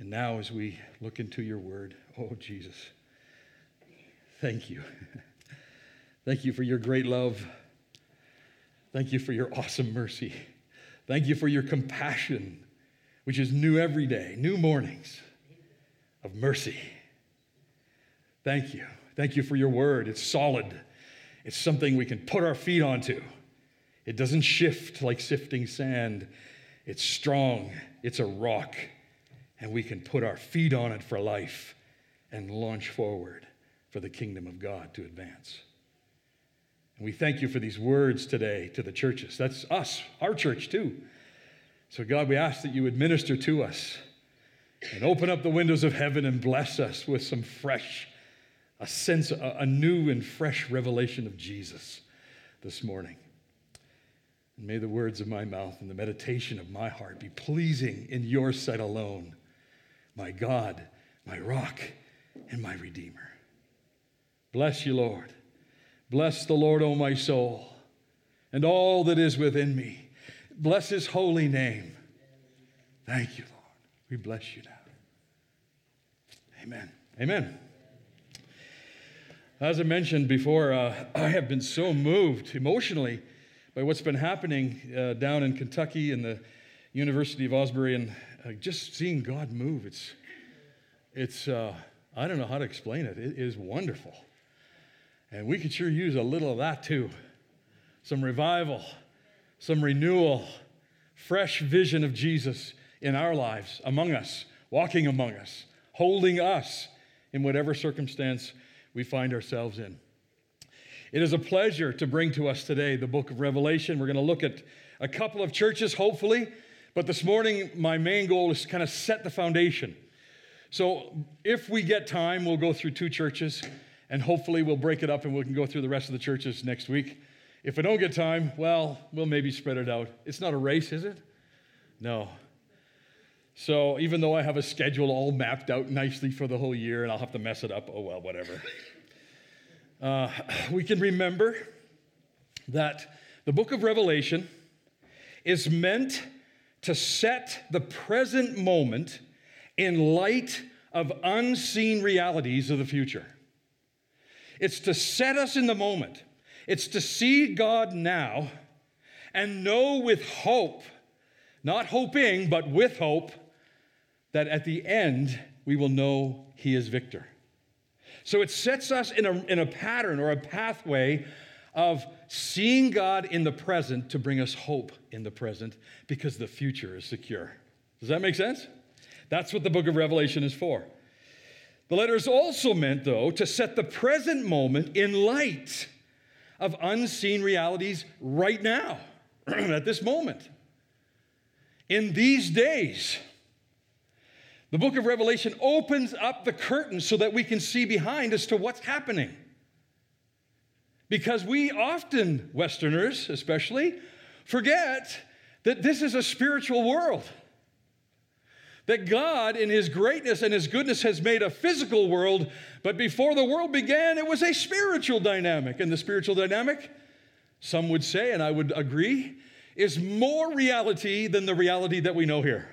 And now as we look into your word, oh, Jesus, thank you. Thank you for your great love. Thank you for your awesome mercy. Thank you for your compassion, which is new every day, new mornings of mercy. Thank you. Thank you for your word. It's solid. It's something we can put our feet onto. It doesn't shift like sifting sand. It's strong. It's a rock. And we can put our feet on it for life and launch forward for the kingdom of God to advance. And we thank you for these words today to the churches. That's us, our church too. So God, we ask that you would minister to us and open up the windows of heaven and bless us with some fresh, a new and fresh revelation of Jesus this morning. And may the words of my mouth and the meditation of my heart be pleasing in your sight alone, my God, my rock, and my Redeemer. Bless you, Lord. Bless the Lord, O my soul, and all that is within me. Bless his holy name. Thank you, Lord. We bless you now. Amen. Amen. As I mentioned before, I have been so moved emotionally by what's been happening down in Kentucky and the University of Osbury, and just seeing God move. It's I don't know how to explain it. It is wonderful. And we could sure use a little of that too. Some revival, some renewal, fresh vision of Jesus in our lives, among us, walking among us, holding us in whatever circumstance we find ourselves in. It is a pleasure to bring to us today the book of Revelation. We're going to look at a couple of churches, hopefully, but this morning my main goal is to kind of set the foundation. So if we get time, we'll go through 2 churches, and hopefully we'll break it up and we can go through the rest of the churches next week. If we don't get time, well, we'll maybe spread it out. It's not a race, is it? No. So even though I have a schedule all mapped out nicely for the whole year and I'll have to mess it up, oh well, whatever. We can remember that the book of Revelation is meant to set the present moment in light of unseen realities of the future. It's to set us in the moment. It's to see God now and know with hope, not hoping, but with hope, that at the end we will know he is victor. So it sets us in a pattern or a pathway of seeing God in the present to bring us hope in the present because the future is secure. Does that make sense? That's what the book of Revelation is for. The letter is also meant, though, to set the present moment in light of unseen realities right now, at this moment. In these days, the book of Revelation opens up the curtain so that we can see behind as to what's happening. Because we often, Westerners especially, forget that this is a spiritual world. That God, in his greatness and his goodness, has made a physical world, but before the world began, it was a spiritual dynamic. And the spiritual dynamic, some would say, and I would agree, is more reality than the reality that we know here.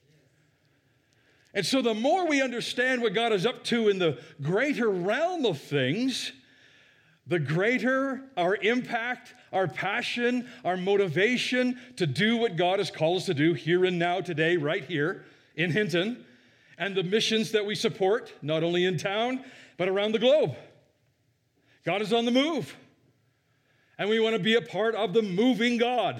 And so the more we understand what God is up to in the greater realm of things, the greater our impact, our passion, our motivation to do what God has called us to do here and now, today, right here in Hinton, and the missions that we support, not only in town, but around the globe. God is on the move, and we want to be a part of the moving God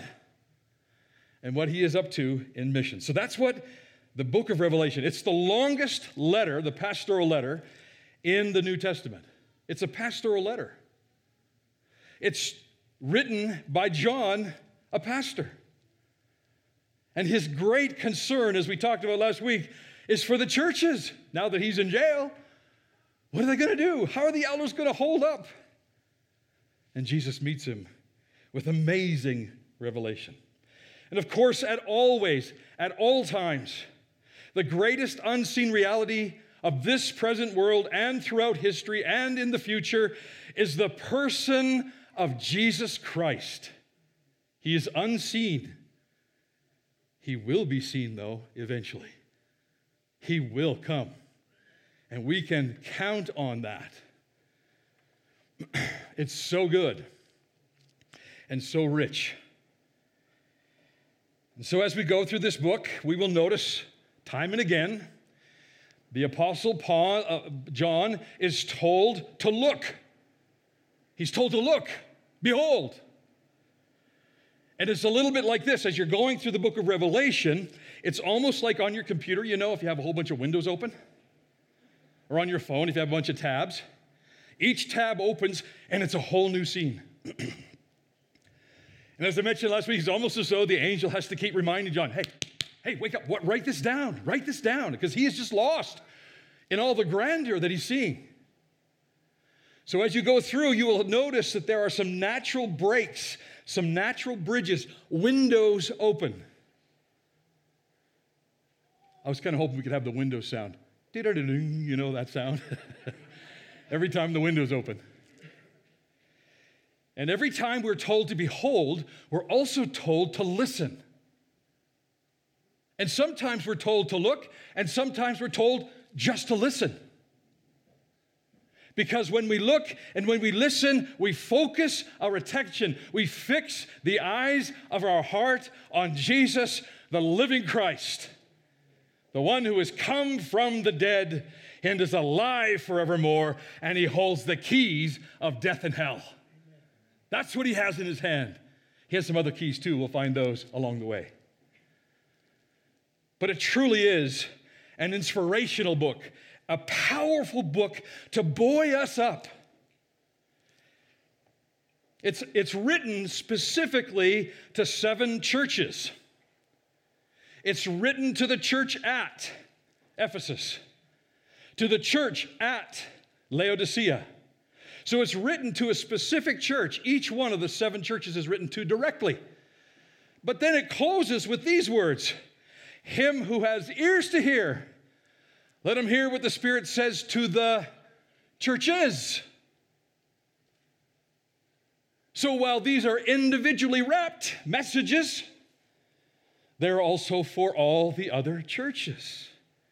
and what he is up to in mission. So that's what the book of Revelation, it's the longest letter, the pastoral letter, in the New Testament. It's a pastoral letter. It's written by John, a pastor. And his great concern, as we talked about last week, is for the churches. Now that he's in jail, what are they going to do? How are the elders going to hold up? And Jesus meets him with amazing revelation. And of course, at all times, the greatest unseen reality of this present world and throughout history and in the future is the person of Jesus Christ. He is unseen. He will be seen, though, eventually. He will come. And we can count on that. It's so good and so rich. And so as we go through this book, we will notice time and again, the Apostle John is told to look. He's told to look. Behold. And it's a little bit like this. As you're going through the book of Revelation, it's almost like on your computer, you know, if you have a whole bunch of windows open, or on your phone, if you have a bunch of tabs. Each tab opens, and it's a whole new scene. And as I mentioned last week, it's almost as though the angel has to keep reminding John, hey, wake up, write this down, because he is just lost in all the grandeur that he's seeing. So as you go through, you will notice that there are some natural breaks, some natural bridges, windows open. I was kind of hoping we could have the window sound. You know that sound? Every time the window's open. And every time we're told to behold, we're also told to listen. And sometimes we're told to look, and sometimes we're told just to listen. Because when we look and when we listen, we focus our attention. We fix the eyes of our heart on Jesus, the living Christ, the one who has come from the dead and is alive forevermore, and he holds the keys of death and hell. That's what he has in his hand. He has some other keys too. We'll find those along the way. But it truly is an inspirational book, a powerful book to buoy us up. It's written specifically to 7 churches. It's written to the church at Ephesus, to the church at Laodicea. So it's written to a specific church. Each one of the 7 churches is written to directly. But then it closes with these words, him who has ears to hear, let him hear what the Spirit says to the churches. So while these are individually wrapped messages, they're also for all the other churches.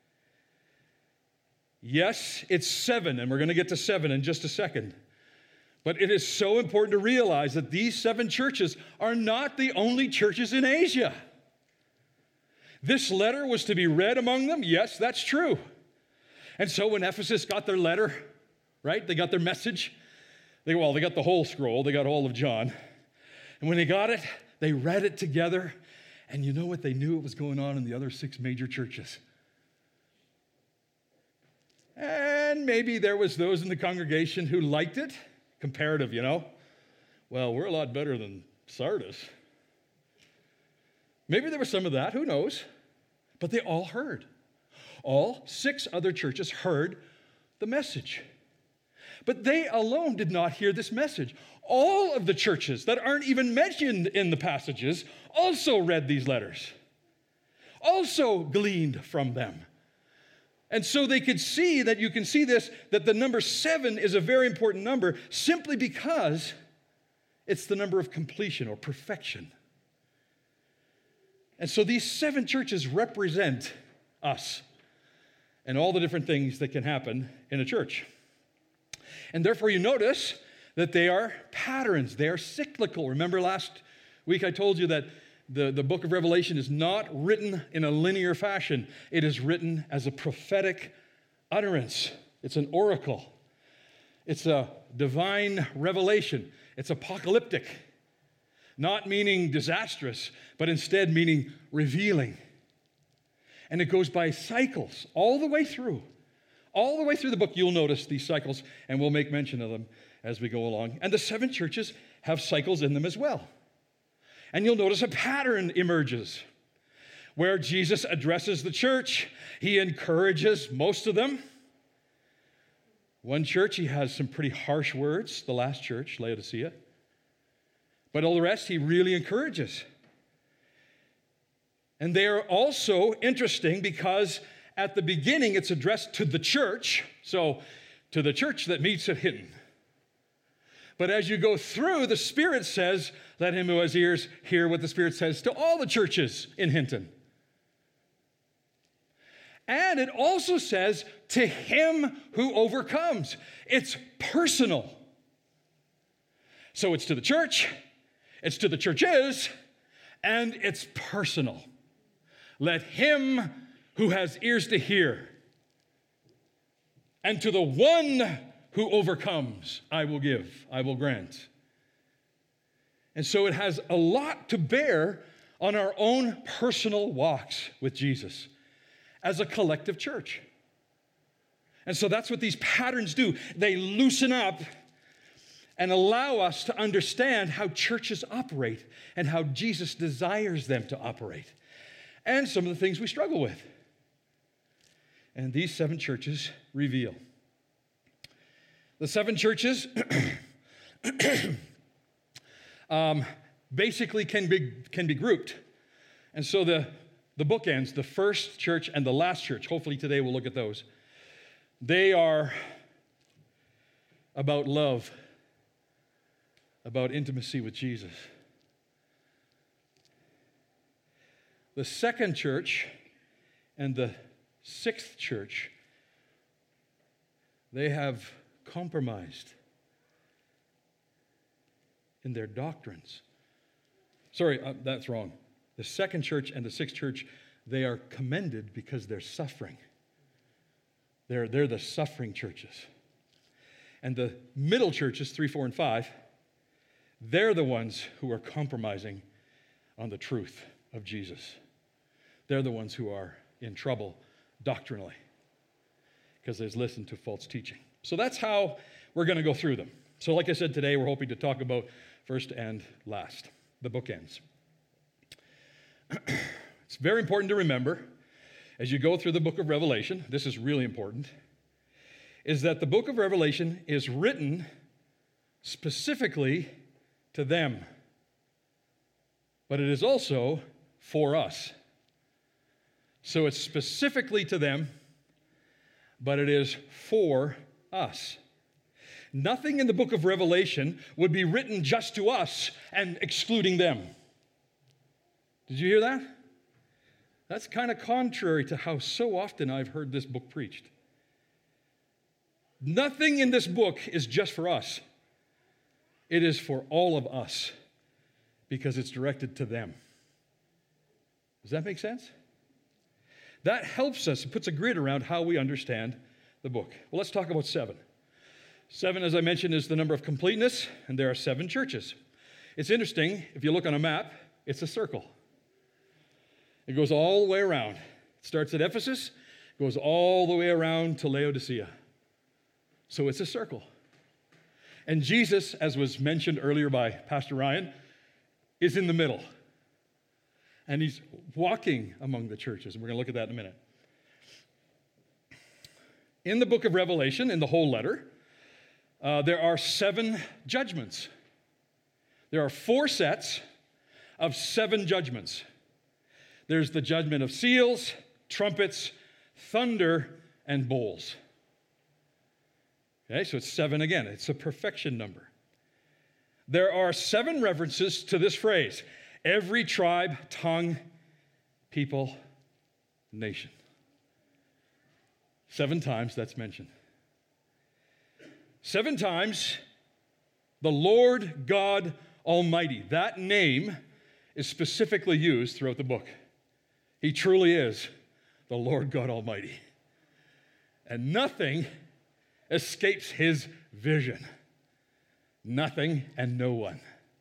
Yes, it's 7, and we're going to get to 7 in just a second. But it is so important to realize that these 7 churches are not the only churches in Asia. This letter was to be read among them. Yes, that's true. And so when Ephesus got their letter, right, they got their message. They got the whole scroll. They got all of John. And when they got it, they read it together. And you know what? They knew what was going on in the other 6 major churches. And maybe there was those in the congregation who liked it. Comparative, you know. Well, we're a lot better than Sardis. Maybe there was some of that. Who knows? But they all heard. All 6 other churches heard the message. But they alone did not hear this message. All of the churches that aren't even mentioned in the passages also read these letters, also gleaned from them. And so they could see that you can see this, that the number 7 is a very important number simply because it's the number of completion or perfection. And so these 7 churches represent us and all the different things that can happen in a church. And therefore you notice that they are patterns. They are cyclical. Remember last week I told you that the book of Revelation is not written in a linear fashion. It is written as a prophetic utterance. It's an oracle. It's a divine revelation. It's apocalyptic. Not meaning disastrous, but instead meaning revealing. And it goes by cycles all the way through. All the way through the book, you'll notice these cycles, and we'll make mention of them as we go along. And the 7 churches have cycles in them as well. And you'll notice a pattern emerges where Jesus addresses the church. He encourages most of them. One church, he has some pretty harsh words, the last church, Laodicea. But all the rest, he really encourages. And they are also interesting because at the beginning, it's addressed to the church. So, to the church that meets at Hinton. But as you go through, the Spirit says, let him who has ears hear what the Spirit says to all the churches in Hinton. And it also says, to him who overcomes. It's personal. So it's to the church, it's to the churches, and it's personal. Let him who has ears to hear, and to the one who overcomes, I will give, I will grant. And so it has a lot to bear on our own personal walks with Jesus as a collective church. And so that's what these patterns do. They loosen up and allow us to understand how churches operate and how Jesus desires them to operate, and some of the things we struggle with. And these 7 churches reveal. The 7 churches basically can be grouped. And so the bookends, the first church and the last church, hopefully today we'll look at those. They are about love, about intimacy with Jesus. The second church and the 6th church, they have compromised in their doctrines. Sorry, that's wrong. The second church and the 6th church, they are commended because they're suffering. They're the suffering churches. And the middle churches, 3, 4, and 5, they're the ones who are compromising on the truth of Jesus. They're the ones who are in trouble doctrinally because they've listened to false teaching. So that's how we're going to go through them. So like I said today, we're hoping to talk about first and last, the bookends. It's very important to remember as you go through the book of Revelation, this is really important, is that the book of Revelation is written specifically to them, but it is also for us. So it's specifically to them, but it is for us. Nothing in the book of Revelation would be written just to us and excluding them. Did you hear that? That's kind of contrary to how so often I've heard this book preached. Nothing in this book is just for us. It is for all of us because it's directed to them. Does that make sense? That helps us. It puts a grid around how we understand the book. Well, let's talk about 7. 7, as I mentioned, is the number of completeness, and there are 7 churches. It's interesting, if you look on a map, it's a circle. It goes all the way around. It starts at Ephesus, goes all the way around to Laodicea. So it's a circle. And Jesus, as was mentioned earlier by Pastor Ryan, is in the middle. And he's walking among the churches. And we're going to look at that in a minute. In the book of Revelation, in the whole letter, there are 7 judgments. There are 4 sets of 7 judgments. There's the judgment of seals, trumpets, thunder, and bowls. Okay, so it's 7 again. It's a perfection number. There are 7 references to this phrase: every tribe, tongue, people, nation. 7 times that's mentioned. 7 times the Lord God Almighty. That name is specifically used throughout the book. He truly is the Lord God Almighty. And nothing escapes his vision. Nothing and no one.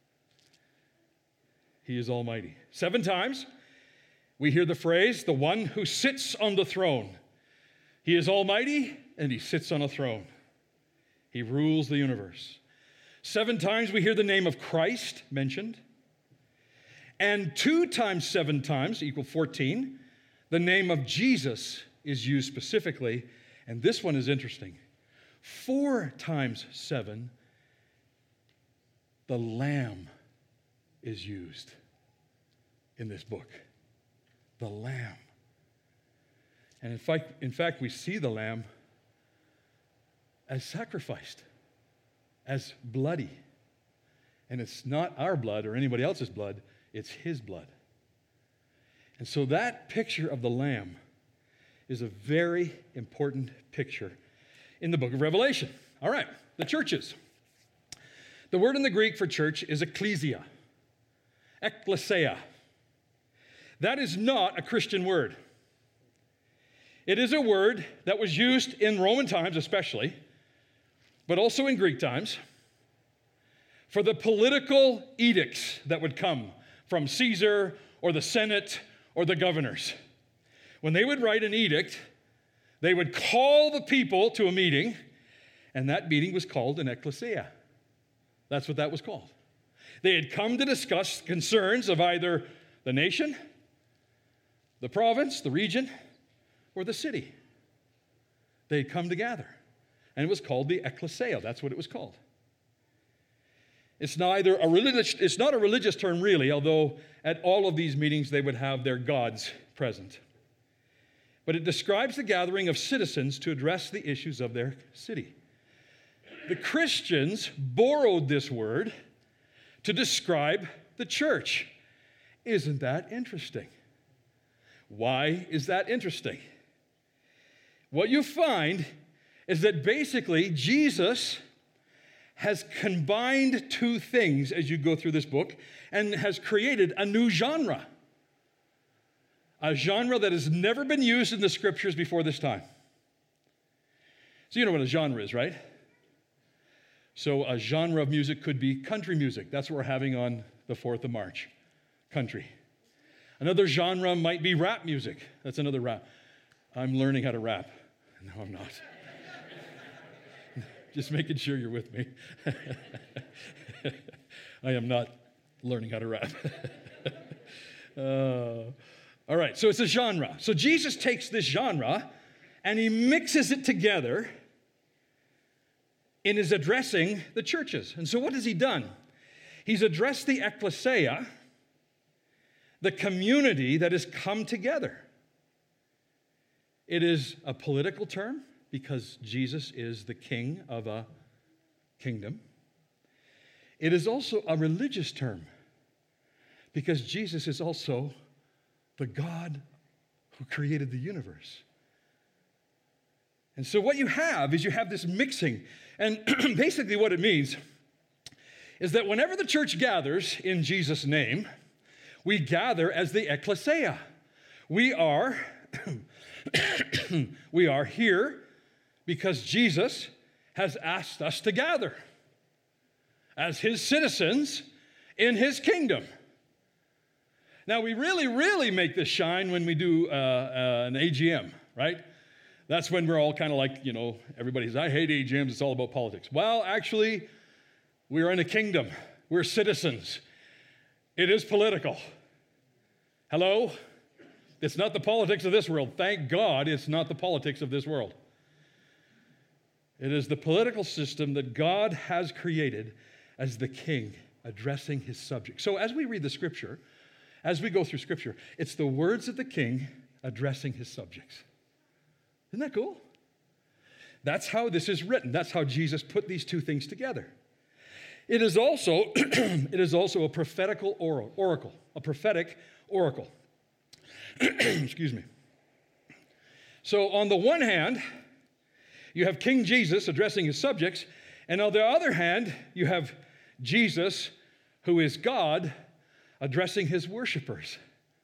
He is Almighty. 7 times we hear the phrase, the one who sits on the throne. He is Almighty and he sits on a throne. He rules the universe. 7 times we hear the name of Christ mentioned. And 2 times 7 times equal 14. The name of Jesus is used specifically. And this one is interesting. 4 times 7, the Lamb is used in this book. The Lamb. And in fact, we see the Lamb as sacrificed, as bloody. And it's not our blood or anybody else's blood, it's his blood. And so that picture of the Lamb is a very important picture in the book of Revelation. All right, the churches. The word in the Greek for church is ecclesia, ekklesia. That is not a Christian word. It is a word that was used in Roman times especially, but also in Greek times, for the political edicts that would come from Caesar or the Senate or the governors. When they would write an edict, they would call the people to a meeting, and that meeting was called an ecclesia. That's what that was called. They had come to discuss concerns of either the nation, the province, the region, or the city. They had come together, and it was called the ecclesia. That's what it was called. It's not a religious term really, although at all of these meetings they would have their gods present. But it describes the gathering of citizens to address the issues of their city. The Christians borrowed this word to describe the church. Isn't that interesting? Why is that interesting? What you find is that basically Jesus has combined two things as you go through this book and has created a new genre. A genre that has never been used in the scriptures before this time. So you know what a genre is, right? So a genre of music could be country music. That's what we're having on the 4th of March, country. Another genre might be rap music. That's another rap. I'm learning how to rap. No, I'm not. Just making sure you're with me. I am not learning how to rap. All right, so it's a genre. So Jesus takes this genre and he mixes it together in his addressing the churches. And so what has he done? He's addressed the ecclesia, the community that has come together. It is a political term because Jesus is the king of a kingdom. It is also a religious term because Jesus is also the God who created the universe. And so what you have is you have this mixing. And basically what it means is that whenever the church gathers in Jesus' name, we gather as the ecclesia. We are here because Jesus has asked us to gather as his citizens in his kingdom. Now, we really make this shine when we do an AGM, right? That's when we're all kind of like, everybody says, I hate AGMs, it's all about politics. Well, actually, we're in a kingdom. We're citizens. It is political. Hello? It's not the politics of this world. Thank God it's not the politics of this world. It is the political system that God has created as the king addressing his subjects. So as we read the scripture, as we go through scripture, it's the words of the king addressing his subjects. Isn't that cool? That's how this is written. That's how Jesus put these two things together. It is also, a prophetical oracle, a prophetic oracle. Excuse me. So on the one hand, you have King Jesus addressing his subjects, and on the other hand, you have Jesus, who is God, addressing his worshipers.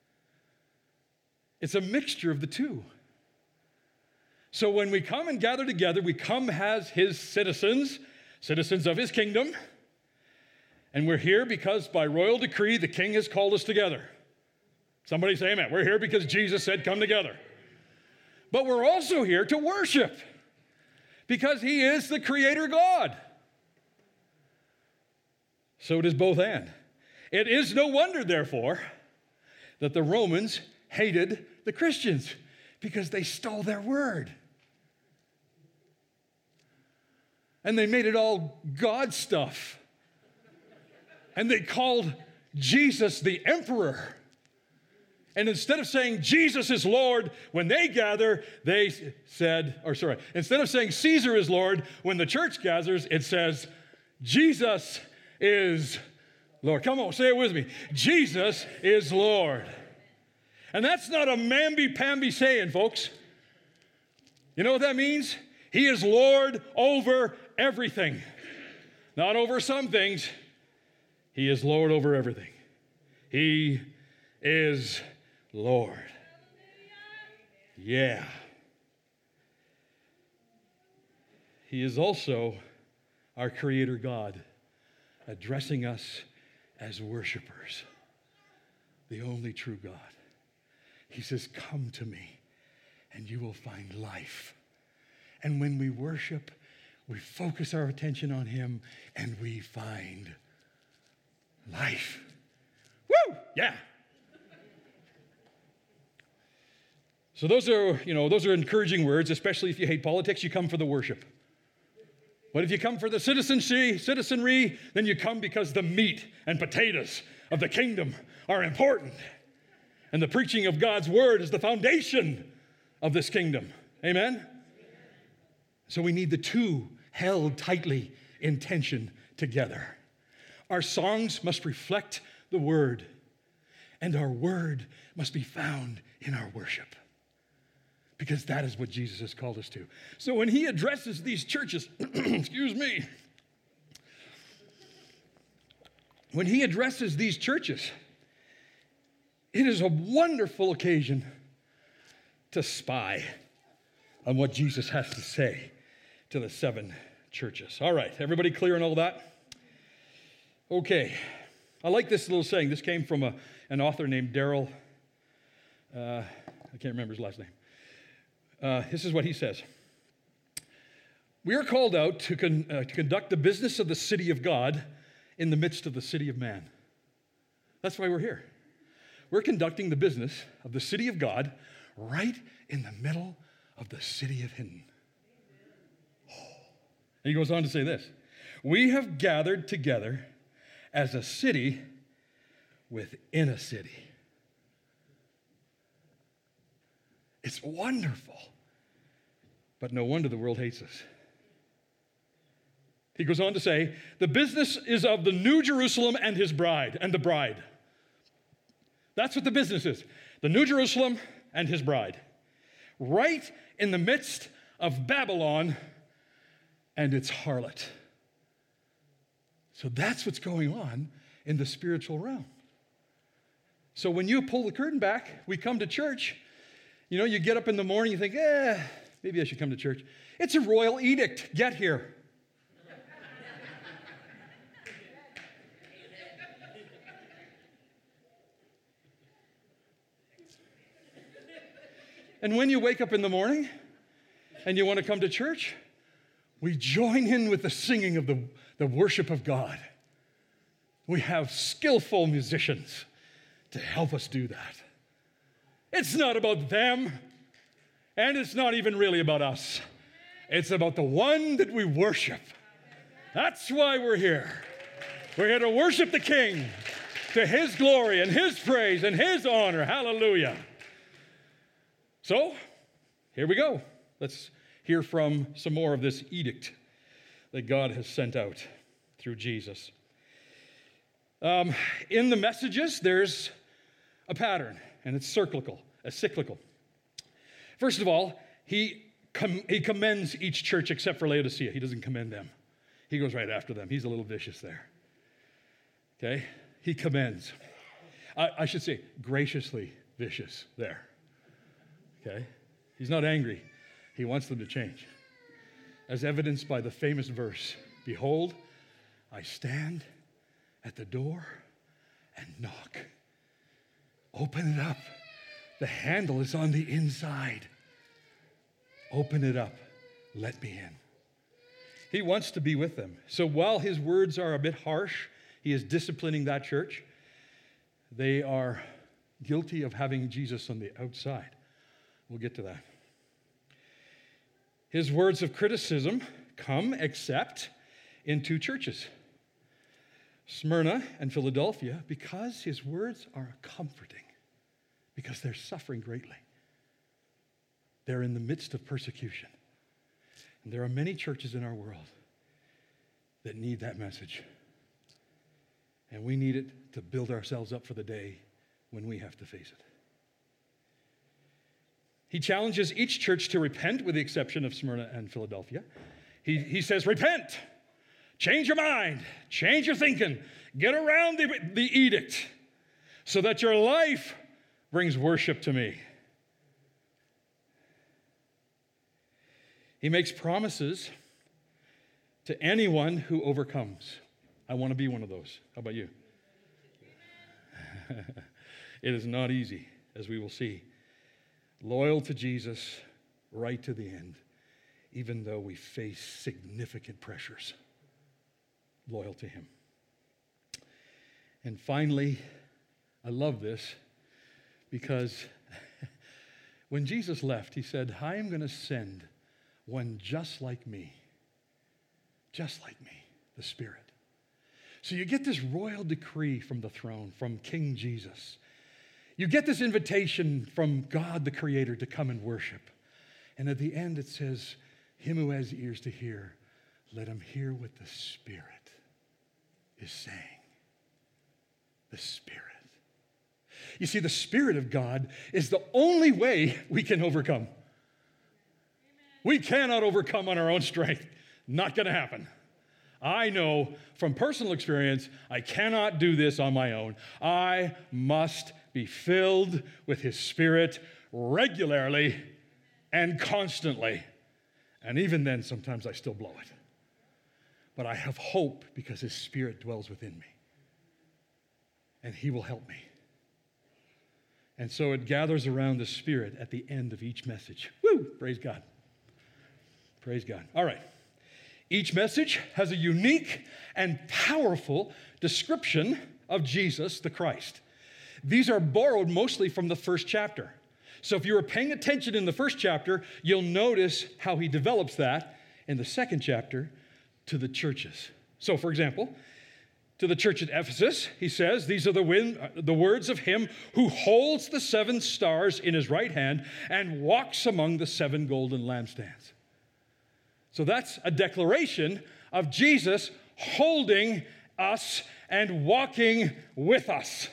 It's a mixture of the two. So when we come and gather together, we come as his citizens of his kingdom, and we're here because by royal decree, the king has called us together. Somebody say amen. We're here because Jesus said, come together. But we're also here to worship because he is the creator God. So it is both and. It is no wonder, therefore, that the Romans hated the Christians because they stole their word. And they made it all God stuff. And they called Jesus the emperor. And instead of saying Jesus is Lord, when they gather, they said, instead of saying Caesar is Lord, when the church gathers, it says Jesus is Lord. Come on, say it with me. Jesus is Lord. And that's not a mamby-pamby saying, folks. You know what that means? He is Lord over everything. Not over some things. He is Lord over everything. He is Lord. Yeah. He is also our Creator God, addressing us as worshipers, the only true God. He says, come to me and you will find life. And when we worship, we focus our attention on Him and we find life. Woo! Yeah. So those are encouraging words, especially if you hate politics, you come for the worship. But if you come for the citizenry, then you come because the meat and potatoes of the kingdom are important. And the preaching of God's word is the foundation of this kingdom. Amen? So we need the two held tightly in tension together. Our songs must reflect the word, and our word must be found in our worship. Because that is what Jesus has called us to. So when he addresses these churches, excuse me, when he addresses these churches, it is a wonderful occasion to spy on what Jesus has to say to the 7 churches. All right, everybody clear on all that? Okay, I like this little saying. This came from an author named Darrell. I can't remember his last name. This is what he says. We are called out to conduct the business of the city of God in the midst of the city of man. That's why we're here. We're conducting the business of the city of God right in the middle of the city of Hinton. And he goes on to say this. We have gathered together as a city within a city. It's wonderful. But no wonder the world hates us. He goes on to say, the business is of the New Jerusalem and his bride, and the bride. That's what the business is. The New Jerusalem and his bride. Right in the midst of Babylon and its harlot. So that's what's going on in the spiritual realm. So when you pull the curtain back, we come to church. You know, you get up in the morning, you think, maybe I should come to church. It's a royal edict. Get here. And when you wake up in the morning and you want to come to church, we join in with the singing of the worship of God. We have skillful musicians to help us do that. It's not about them, and it's not even really about us. It's about the one that we worship. That's why we're here. We're here to worship the King, to his glory and his praise and his honor. Hallelujah. So, here we go. Let's hear from some more of this edict that God has sent out through Jesus. In the messages, there's a pattern, and it's cyclical. First of all, he commends each church except for Laodicea. He doesn't commend them. He goes right after them. He's a little vicious there. Okay? He commends. I should say graciously vicious there. Okay? He's not angry. He wants them to change. As evidenced by the famous verse, behold, I stand at the door and knock. Open it up. The handle is on the inside. Open it up. Let me in. He wants to be with them. So while his words are a bit harsh, he is disciplining that church. They are guilty of having Jesus on the outside. We'll get to that. His words of criticism come except in 2 churches, Smyrna and Philadelphia, because his words are comforting, because they're suffering greatly. They're in the midst of persecution. And there are many churches in our world that need that message. And we need it to build ourselves up for the day when we have to face it. He challenges each church to repent, with the exception of Smyrna and Philadelphia. He says, repent, change your mind, change your thinking, get around the edict so that your life brings worship to me. He makes promises to anyone who overcomes. I want to be one of those. How about you? It is not easy, as we will see. Loyal to Jesus right to the end, even though we face significant pressures. Loyal to him. And finally, I love this because when Jesus left, he said, I am going to send one just like me, the Spirit. So you get this royal decree from the throne, from King Jesus. You get this invitation from God the Creator to come and worship. And at the end it says, him who has ears to hear, let him hear what the Spirit is saying. The Spirit. You see, the Spirit of God is the only way we can overcome. Amen. We cannot overcome on our own strength. Not going to happen. I know from personal experience, I cannot do this on my own. I must be filled with his Spirit regularly and constantly. And even then, sometimes I still blow it. But I have hope because his Spirit dwells within me. And he will help me. And so it gathers around the Spirit at the end of each message. Woo! Praise God. Praise God. All right. Each message has a unique and powerful description of Jesus the Christ. These are borrowed mostly from the first chapter. So if you were paying attention in the first chapter, you'll notice how he develops that in the second chapter to the churches. So, for example, to the church at Ephesus, he says, these are the words of him who holds the 7 stars in his right hand and walks among the 7 golden lampstands. So that's a declaration of Jesus holding us and walking with us.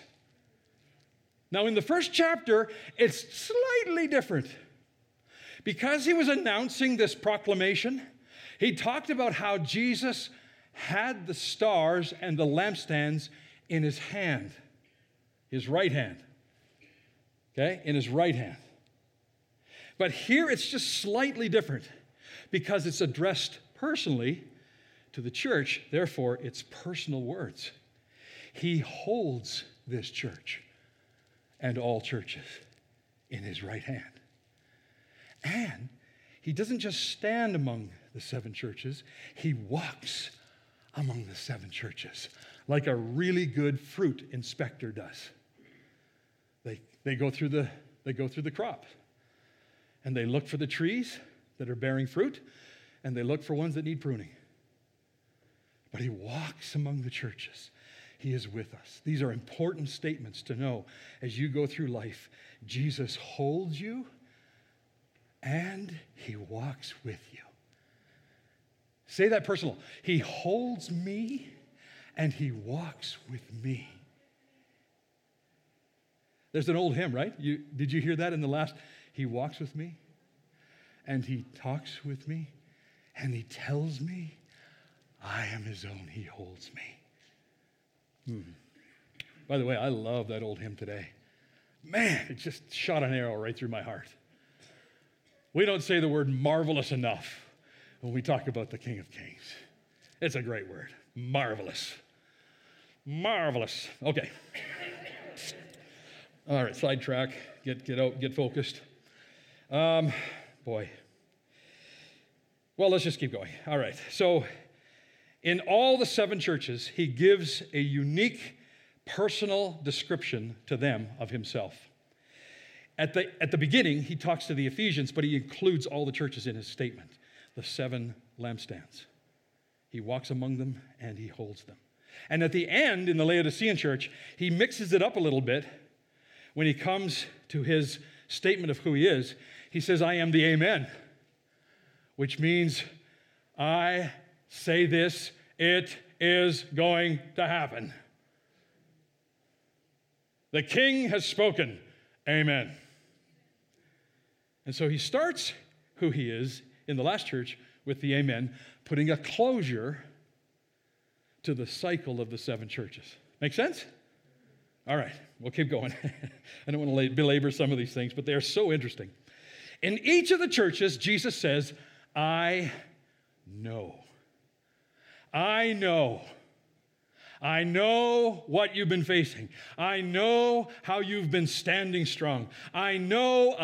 Now, in the first chapter, it's slightly different. Because he was announcing this proclamation, he talked about how Jesus had the stars and the lampstands in his hand, his right hand. Okay? In his right hand. But here it's just slightly different because it's addressed personally to the church. Therefore, it's personal words. He holds this church and all churches in his right hand. And he doesn't just stand among the 7 churches, he walks among the 7 churches like a really good fruit inspector does. They go through the crop and they look for the trees that are bearing fruit and they look for ones that need pruning. But he walks among the churches. He is with us. These are important statements to know as you go through life. Jesus holds you and he walks with you. Say that personal. He holds me and he walks with me. There's an old hymn, right? Did you hear that in the last? He walks with me and he talks with me and he tells me I am his own. He holds me. By the way, I love that old hymn today. Man, it just shot an arrow right through my heart. We don't say the word marvelous enough when we talk about the King of Kings. It's a great word. Marvelous. Marvelous. Okay. All right, sidetrack. Get out, get focused. Boy. Well, let's just keep going. All right. So in all the 7 churches, he gives a unique personal description to them of himself. At the beginning, he talks to the Ephesians, but he includes all the churches in his statement, the 7 lampstands. He walks among them and he holds them. And at the end, in the Laodicean church, he mixes it up a little bit. When he comes to his statement of who he is, he says, I am the Amen, which means I say this, it is going to happen. The King has spoken. Amen. And so he starts who he is in the last church with the amen, putting a closure to the cycle of the 7 churches. Make sense? All right, we'll keep going. I don't want to belabor some of these things, but they are so interesting. In each of the churches, Jesus says, I know. I know. I know what you've been facing. I know how you've been standing strong. I know.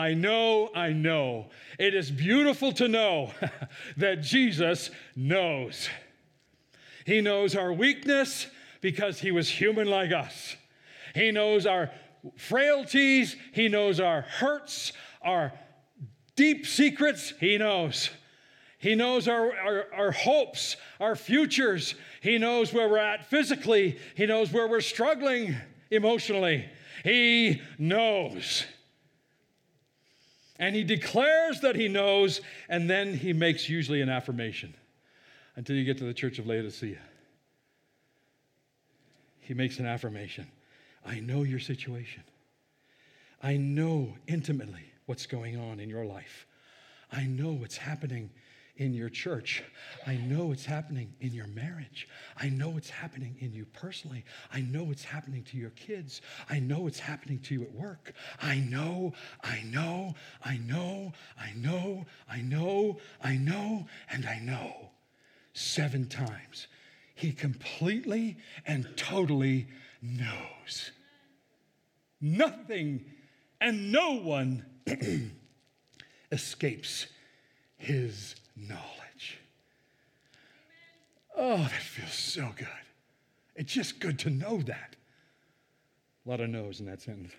It is beautiful to know that Jesus knows. He knows our weakness because he was human like us. He knows our frailties. He knows our hurts, our deep secrets. He knows. He knows our hopes, our futures. He knows where we're at physically. He knows where we're struggling emotionally. He knows. And he declares that he knows, and then he makes usually an affirmation until you get to the church of Laodicea. He makes an affirmation. I know your situation. I know intimately what's going on in your life. I know what's happening in your church. I know what's happening in your marriage. I know what's happening in you personally. I know what's happening to your kids. I know what's happening to you at work. I know, and I know. 7 times. He completely and totally knows. Nothing and no one escapes his knowledge. Oh, that feels so good. It's just good to know that. A lot of no's in that sentence.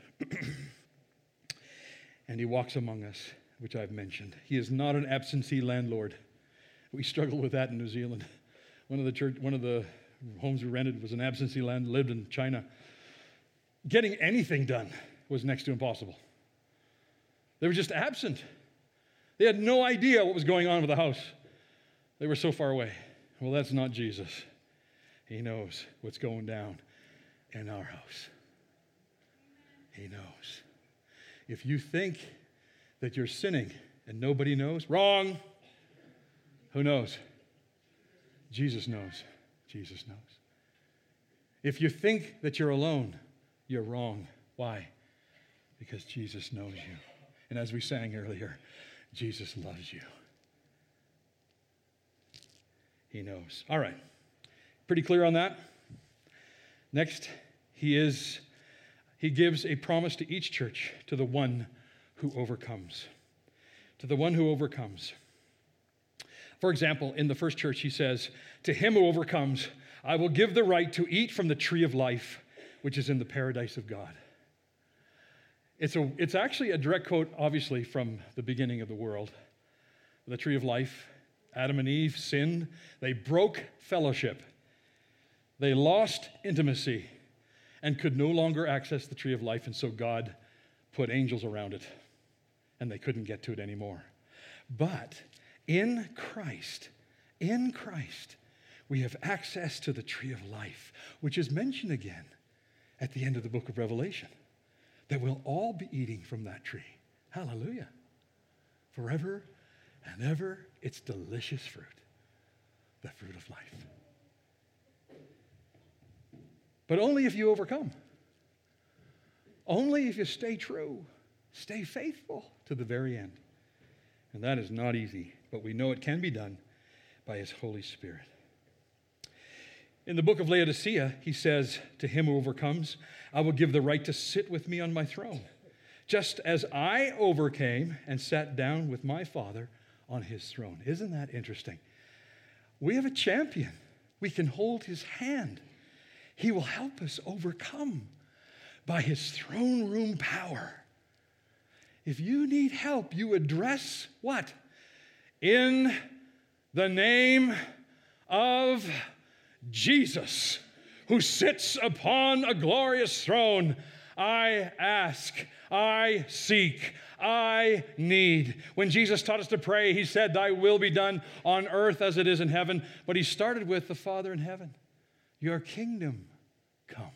And he walks among us, which I've mentioned. He is not an absentee landlord. We struggle with that in New Zealand. One of the homes we rented was an absentee landlord, lived in China. Getting anything done was next to impossible. They were just absent. They had no idea what was going on with the house. They were so far away. Well, that's not Jesus. He knows what's going down in our house. He knows. If you think that you're sinning and nobody knows, wrong. Who knows? Jesus knows. Jesus knows. If you think that you're alone, you're wrong. Why? Because Jesus knows you. And as we sang earlier, Jesus loves you. He knows. All right. Pretty clear on that? Next, he gives a promise to each church, to the one who overcomes. To the one who overcomes. For example, in the first church, he says, to him who overcomes, I will give the right to eat from the tree of life, which is in the paradise of God. It's actually a direct quote, obviously, from the beginning of the world. The tree of life, Adam and Eve sinned. They broke fellowship. They lost intimacy and could no longer access the tree of life, and so God put angels around it, and they couldn't get to it anymore. But in Christ, we have access to the tree of life, which is mentioned again at the end of the book of Revelation, that we'll all be eating from that tree. Hallelujah. Forever and ever, it's delicious fruit, the fruit of life. But only if you overcome. Only if you stay true, stay faithful to the very end. And that is not easy, but we know it can be done by his Holy Spirit. In the book of Laodicea, he says, to him who overcomes, I will give the right to sit with me on my throne, just as I overcame and sat down with my Father on his throne. Isn't that interesting? We have a champion. We can hold his hand. He will help us overcome by his throne room power. If you need help, you address what? In the name of Jesus, who sits upon a glorious throne. I ask, I seek, I need. When Jesus taught us to pray, he said, thy will be done on earth as it is in heaven. But he started with the Father in heaven. Your kingdom come.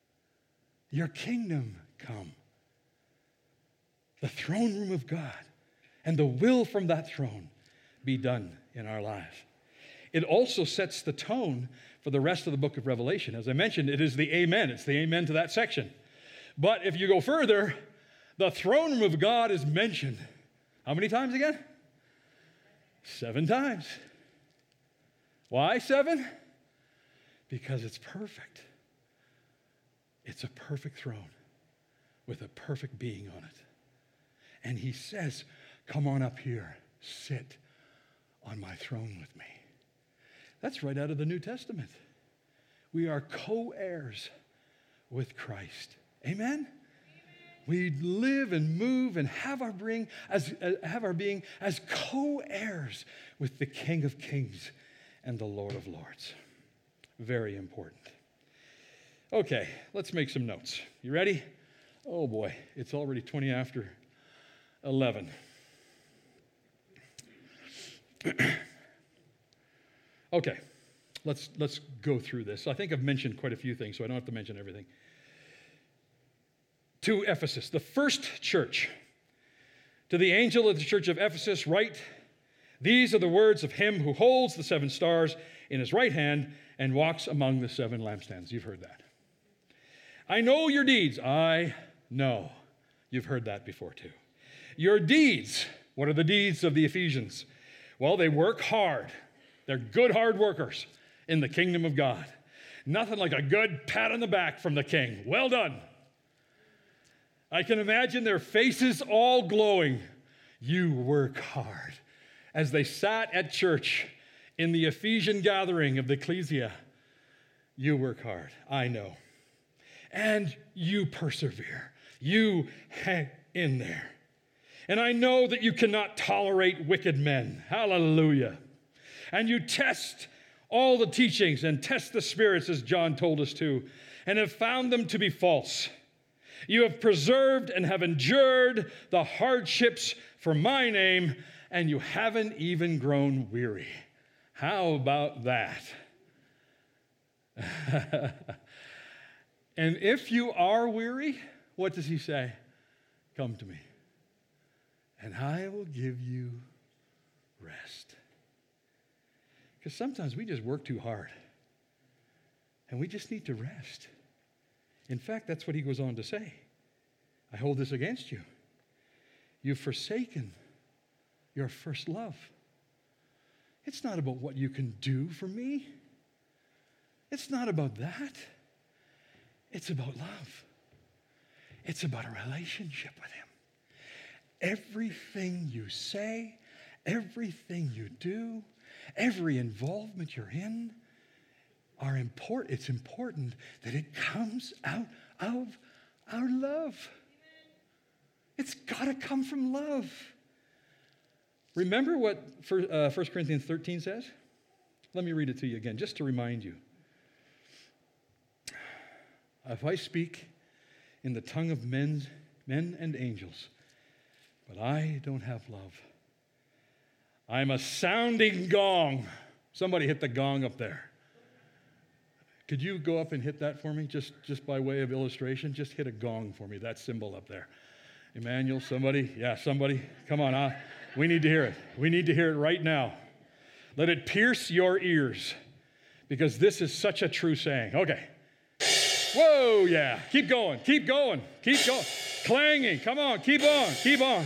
Your kingdom come. The throne room of God and the will from that throne be done in our lives. It also sets the tone for the rest of the book of Revelation. As I mentioned, it is the amen. It's the amen to that section. But if you go further, the throne room of God is mentioned. How many times again? 7 times. Why 7? Because it's perfect. It's a perfect throne with a perfect being on it. And he says, come on up here, sit on my throne with me. That's right out of the New Testament. We are co-heirs with Christ. Amen? We live and move and have our being as co-heirs with the King of Kings and the Lord of Lords. Very important. Okay, let's make some notes. You ready? Oh boy, it's already 20 after 11. Okay, let's go through this. I think I've mentioned quite a few things, so I don't have to mention everything. To Ephesus, the first church. To the angel of the church of Ephesus, write, these are the words of him who holds the 7 stars in his right hand and walks among the 7 lampstands. You've heard that. I know your deeds. I know. You've heard that before too. Your deeds. What are the deeds of the Ephesians? Well, they work hard. They're good hard workers in the kingdom of God. Nothing like a good pat on the back from the king. Well done. I can imagine their faces all glowing. You work hard. As they sat at church in the Ephesian gathering of the ecclesia, you work hard. I know. And you persevere. You hang in there. And I know that you cannot tolerate wicked men. Hallelujah. And you test all the teachings and test the spirits, as John told us to, and have found them to be false. You have preserved and have endured the hardships for my name, and you haven't even grown weary. How about that? And if you are weary, what does he say? Come to me, and I will give you rest. Because sometimes we just work too hard, and we just need to rest. In fact, that's what he goes on to say. I hold this against you. You've forsaken your first love. It's not about what you can do for me. It's not about that. It's about love. It's about a relationship with him. Everything you say, everything you do, every involvement you're in are important. It's important that it comes out of our love. It's got to come from love. Remember what 1 Corinthians 13 says? Let me read it to you again, just to remind you. If I speak in the tongue of men and angels, but I don't have love, I'm a sounding gong. Somebody hit the gong up there. Could you go up and hit that for me, just by way of illustration? Just hit a gong for me, that symbol up there. Emmanuel, somebody? Yeah, somebody. Come on, we need to hear it. We need to hear it right now. Let it pierce your ears, because this is such a true saying. Okay. Whoa, yeah. Keep going, keep going, keep going. Clanging, come on, keep on, keep on.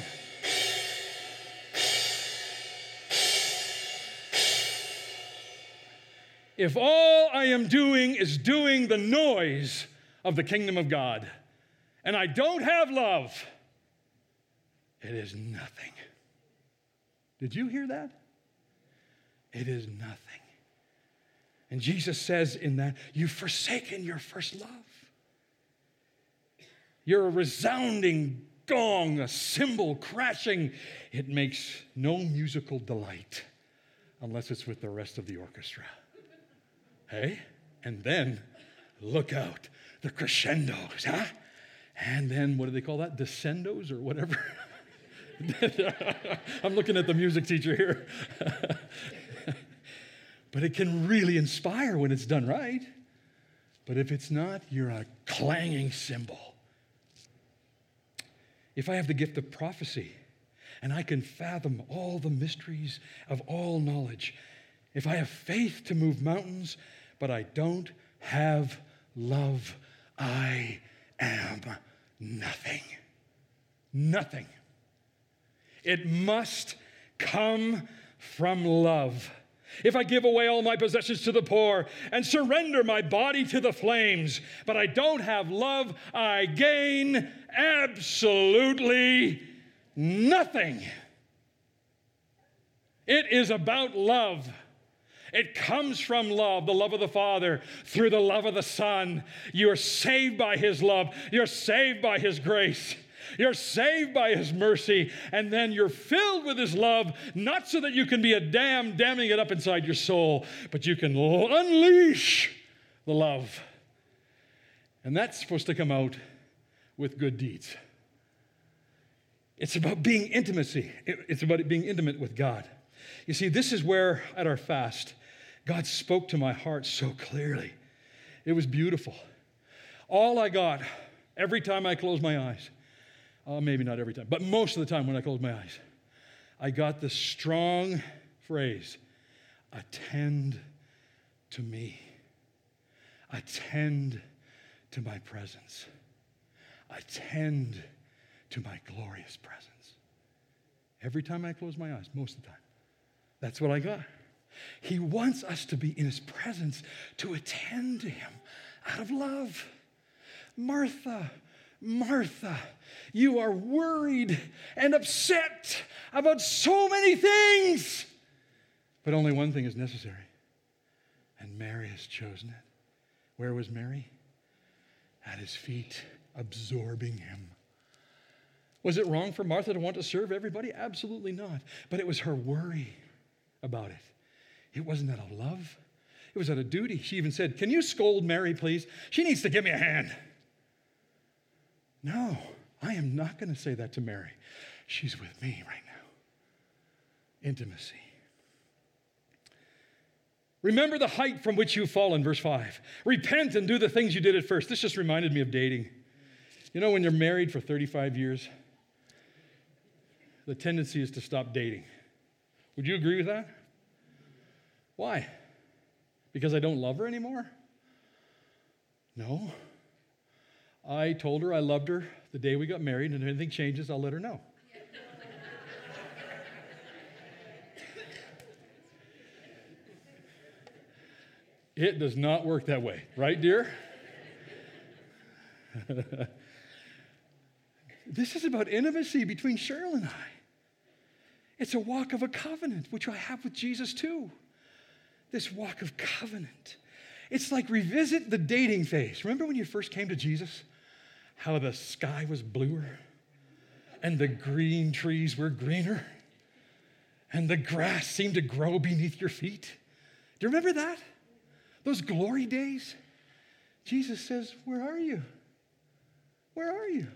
If all I am doing is doing the noise of the kingdom of God, and I don't have love, it is nothing. Did you hear that? It is nothing. And Jesus says in that, you've forsaken your first love. You're a resounding gong, a cymbal crashing. It makes no musical delight unless it's with the rest of the orchestra. Hey? And then, look out, the crescendos, huh? And then, what do they call that? Descendos or whatever? I'm looking at the music teacher here. But it can really inspire when it's done right. But if it's not, you're a clanging cymbal. If I have the gift of prophecy and I can fathom all the mysteries of all knowledge. If I have faith to move mountains, but I don't have love, I am nothing. Nothing. It must come from love. If I give away all my possessions to the poor and surrender my body to the flames, but I don't have love, I gain absolutely nothing. It is about love. It comes from love, the love of the Father, through the love of the Son. You are saved by His love. You're saved by His grace. You're saved by His mercy, and then you're filled with His love, not so that you can be a dam damming it up inside your soul, but you can unleash the love. And that's supposed to come out with good deeds. It's about being intimacy. It's about being intimate with God. You see, this is where, at our fast, God spoke to my heart so clearly. It was beautiful. All I got, every time I closed my eyes, maybe not every time, but most of the time when I closed my eyes, I got the strong phrase, attend to me. Attend to my presence. Attend to my glorious presence. Every time I close my eyes, most of the time. That's what I got. He wants us to be in His presence, to attend to Him out of love. Martha, Martha, you are worried and upset about so many things, but only one thing is necessary, and Mary has chosen it. Where was Mary? At His feet, absorbing Him. Was it wrong for Martha to want to serve everybody? Absolutely not. But it was her worry about it. It wasn't out of love. It was out of duty. She even said, "Can you scold Mary, please? She needs to give me a hand." No, I am not going to say that to Mary. She's with me right now. Intimacy. Remember the height from which you've fallen, verse 5. Repent and do the things you did at first. This just reminded me of dating. You know, when you're married for 35 years, the tendency is to stop dating. Would you agree with that? Why? Because I don't love her anymore? No. I told her I loved her the day we got married, and if anything changes, I'll let her know. It does not work that way, right, dear? This is about intimacy between Cheryl and I. It's a walk of a covenant, which I have with Jesus too. This walk of covenant. It's like revisit the dating phase. Remember when you first came to Jesus? How the sky was bluer and the green trees were greener and the grass seemed to grow beneath your feet. Do you remember that? Those glory days? Jesus says, "Where are you? Where are you?"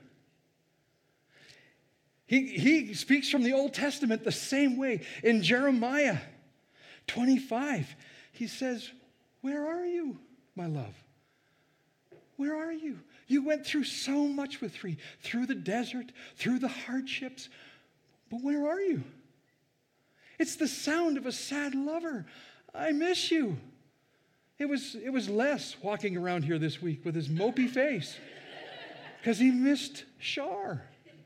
He speaks from the Old Testament the same way. In Jeremiah 25, he says, "Where are you, my love? Where are you? You went through so much with me, through the desert, through the hardships, but where are you?" It's the sound of a sad lover. I miss you. It was Les walking around here this week with his mopey face because he missed Shar.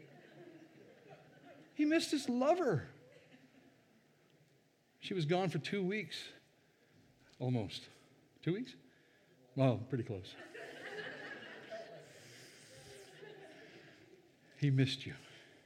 He missed his lover. She was gone for 2 weeks, almost. 2 weeks? Well, pretty close. He missed you.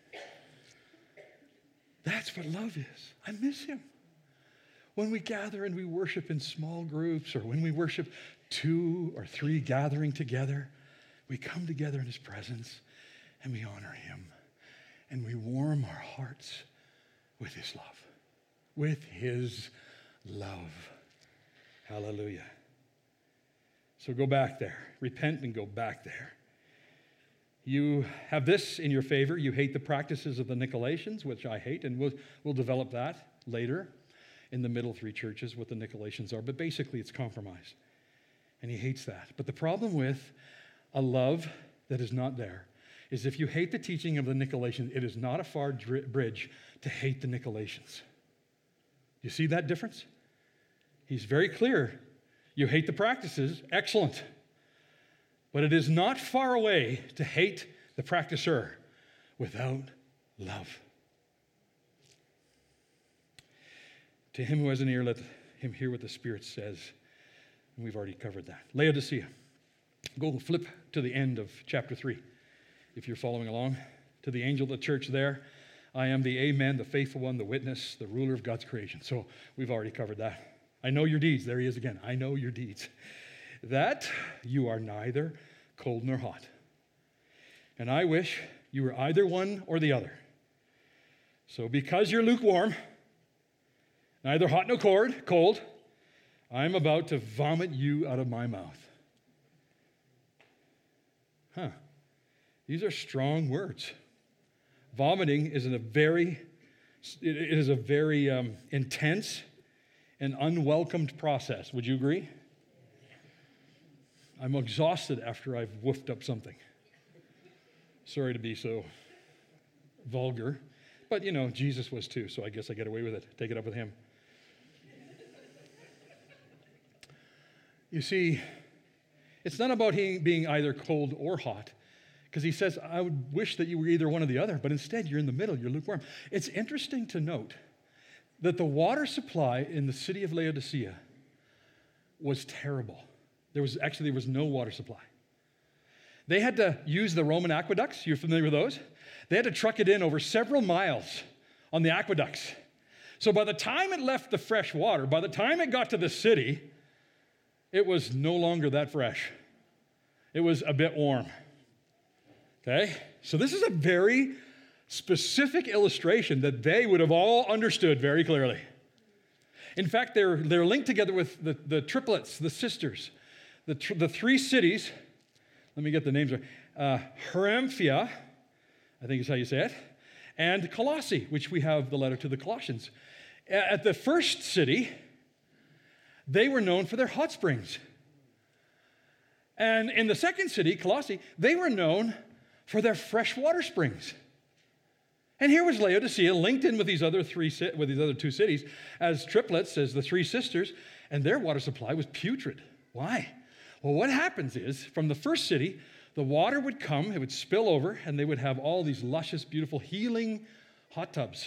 That's what love is. I miss him. When we gather and we worship in small groups, or when we worship 2 or 3 gathering together, we come together in his presence and we honor him. And we warm our hearts with his love. With his love. Hallelujah. So go back there. Repent and go back there. You have this in your favor. You hate the practices of the Nicolaitans, which I hate, and we'll develop that later in the middle 3 churches, what the Nicolaitans are. But basically, it's compromise. And he hates that. But the problem with a love that is not there is if you hate the teaching of the Nicolaitans, it is not a far bridge to hate the Nicolaitans. You see that difference? He's very clear. You hate the practices, excellent. But it is not far away to hate the practicer without love. To him who has an ear, let him hear what the Spirit says. And we've already covered that. Laodicea. Go flip to the end of chapter 3, if you're following along. To the angel of the church there, I am the Amen, the faithful one, the witness, the ruler of God's creation. So we've already covered that. I know your deeds. There he is again. I know your deeds. That you are neither cold nor hot. And I wish you were either one or the other. So because you're lukewarm, neither hot nor cold, I'm about to vomit you out of my mouth. These are strong words. Vomiting is a very intense and unwelcomed process. Would you agree? I'm exhausted after I've woofed up something. Sorry to be so vulgar, but Jesus was too, so I guess I get away with it. Take it up with him. You see, it's not about him being either cold or hot, because he says, I would wish that you were either one or the other, but instead you're in the middle, you're lukewarm. It's interesting to note that the water supply in the city of Laodicea was terrible. There was no water supply. They had to use the Roman aqueducts. You're familiar with those? They had to truck it in over several miles on the aqueducts. So by the time it left the fresh water, by the time it got to the city, it was no longer that fresh. It was a bit warm. Okay? So this is a very specific illustration that they would have all understood very clearly. In fact, they're linked together with the triplets, the sisters. The three cities, let me get the names right. Hermphia, I think is how you say it, and Colossae, which we have the letter to the Colossians. At the first city, they were known for their hot springs. And in the second city, Colossae, they were known for their freshwater springs. And here was Laodicea linked in with these other two cities as triplets, as the three sisters, and their water supply was putrid. Why? Well, what happens is, from the first city, the water would come, it would spill over, and they would have all these luscious, beautiful, healing hot tubs.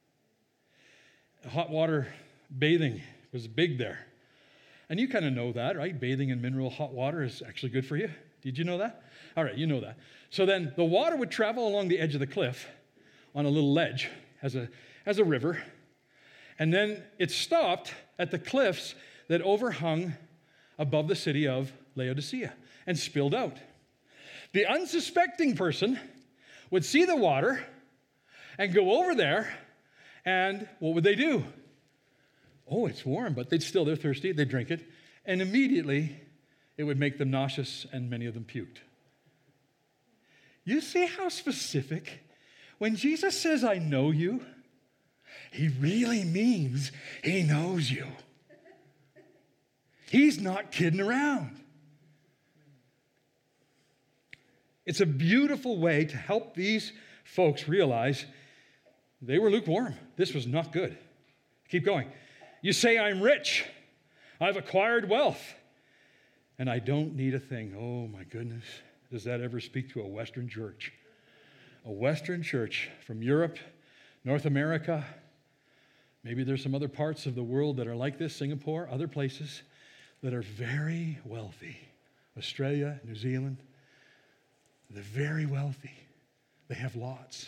Hot water bathing was big there. And you kind of know that, right? Bathing in mineral hot water is actually good for you. Did you know that? All right, you know that. So then the water would travel along the edge of the cliff on a little ledge as a river, and then it stopped at the cliffs that overhung above the city of Laodicea and spilled out. The unsuspecting person would see the water and go over there, and what would they do? Oh, it's warm, but they're thirsty, they'd drink it, and immediately it would make them nauseous, and many of them puked. You see how specific? When Jesus says, I know you, he really means he knows you. He's not kidding around. It's a beautiful way to help these folks realize they were lukewarm. This was not good. Keep going. You say, I'm rich. I've acquired wealth. And I don't need a thing. Oh, my goodness. Does that ever speak to a Western church? A Western church from Europe, North America. Maybe there's some other parts of the world that are like this, Singapore, other places that are very wealthy. Australia, New Zealand. They're very wealthy. They have lots.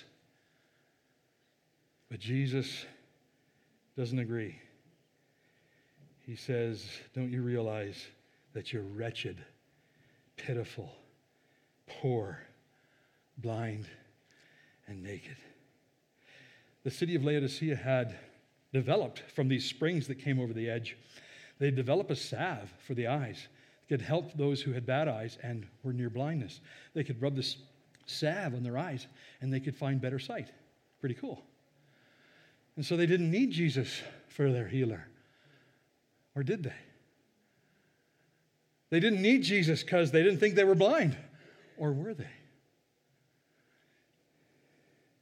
But Jesus doesn't agree. He says, don't you realize that you're wretched, pitiful, poor, blind, and naked? The city of Laodicea had developed from these springs that came over the edge. They developed a salve for the eyes. It could help those who had bad eyes and were near blindness. They could rub this salve on their eyes and they could find better sight. Pretty cool. And so they didn't need Jesus for their healer. Or did they? They didn't need Jesus because they didn't think they were blind. Or were they?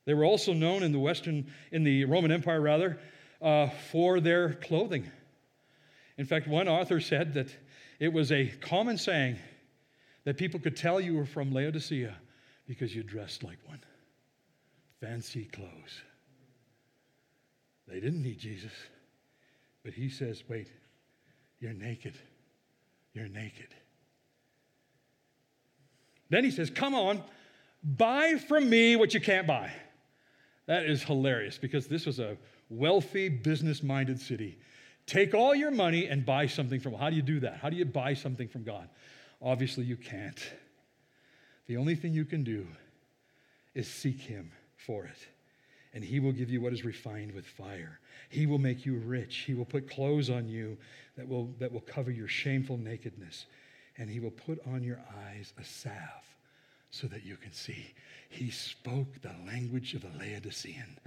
They were also known in the Roman Empire rather, for their clothing. In fact, one author said that it was a common saying that people could tell you were from Laodicea because you dressed like one. Fancy clothes. They didn't need Jesus, but he says, wait, you're naked. You're naked. Then he says, come on, buy from me what you can't buy. That is hilarious because this was a wealthy, business-minded city. Take all your money and buy something from. How do you do that? How do you buy something from God? Obviously, you can't. The only thing you can do is seek him for it. And he will give you what is refined with fire. He will make you rich. He will put clothes on you that will cover your shameful nakedness. And he will put on your eyes a salve so that you can see. He spoke the language of the Laodicean.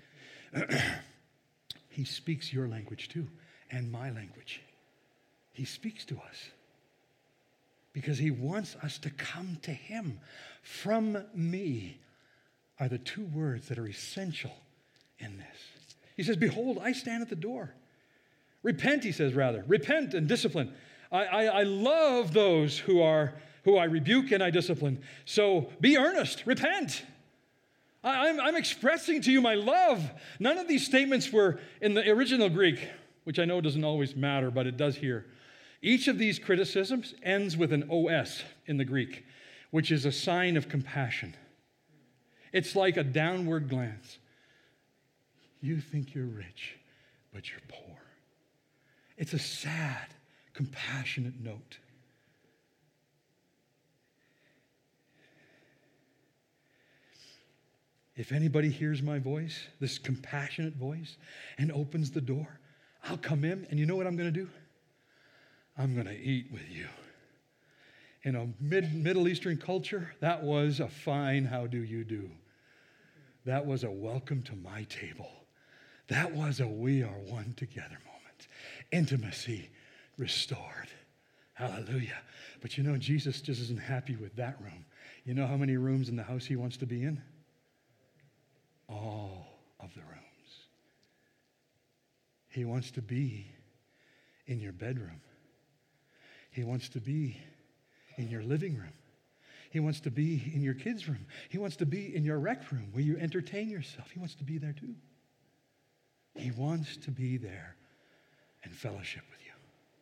He speaks your language too, and my language. He speaks to us because he wants us to come to him. From me are the two words that are essential in this. He says, behold, I stand at the door. Repent, he says, rather. Repent and discipline. I love those who I rebuke and I discipline. So be earnest. Repent. I'm expressing to you my love. None of these statements were in the original Greek, which I know doesn't always matter, but it does here. Each of these criticisms ends with an OS in the Greek, which is a sign of compassion. It's like a downward glance. You think you're rich, but you're poor. It's a sad, compassionate note. If anybody hears my voice, this compassionate voice, and opens the door, I'll come in, and you know what I'm going to do? I'm going to eat with you. In a Middle Eastern culture, that was a fine how do you do. That was a welcome to my table. That was a we are one together moment. Intimacy restored. Hallelujah. But you know, Jesus just isn't happy with that room. You know how many rooms in the house he wants to be in? All of the rooms. He wants to be in your bedroom. He wants to be in your living room. He wants to be in your kids' room. He wants to be in your rec room where you entertain yourself. He wants to be there too. He wants to be there and fellowship with you.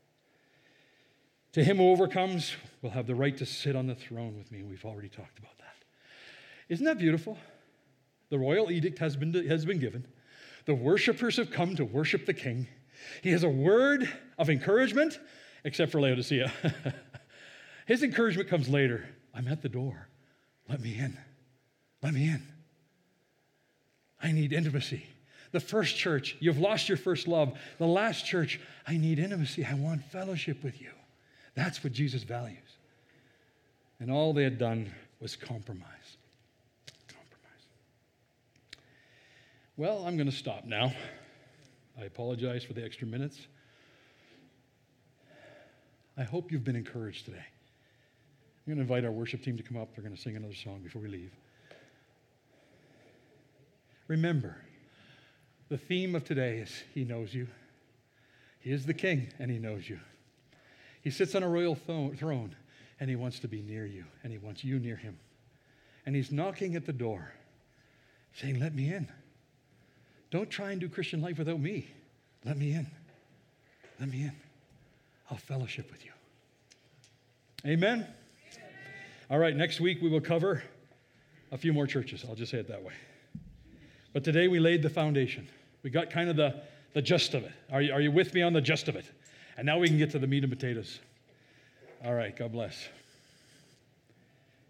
To him who overcomes will have the right to sit on the throne with me. We've already talked about that. Isn't that beautiful? The royal edict has been given. The worshipers have come to worship the King. He has a word of encouragement, except for Laodicea. His encouragement comes later. I'm at the door. Let me in. Let me in. I need intimacy. The first church, you've lost your first love. The last church, I need intimacy. I want fellowship with you. That's what Jesus values. And all they had done was compromise. Well, I'm going to stop now. I apologize for the extra minutes. I hope you've been encouraged today. I'm going to invite our worship team to come up. They're going to sing another song before we leave. Remember, the theme of today is He knows you. He is the King, and He knows you. He sits on a royal throne, and He wants to be near you, and He wants you near Him. And He's knocking at the door, saying, let me in. Don't try and do Christian life without me. Let me in. Let me in. I'll fellowship with you. Amen? Amen? All right, next week we will cover a few more churches. I'll just say it that way. But today we laid the foundation. We got kind of the gist of it. Are you with me on the gist of it? And now we can get to the meat and potatoes. All right, God bless.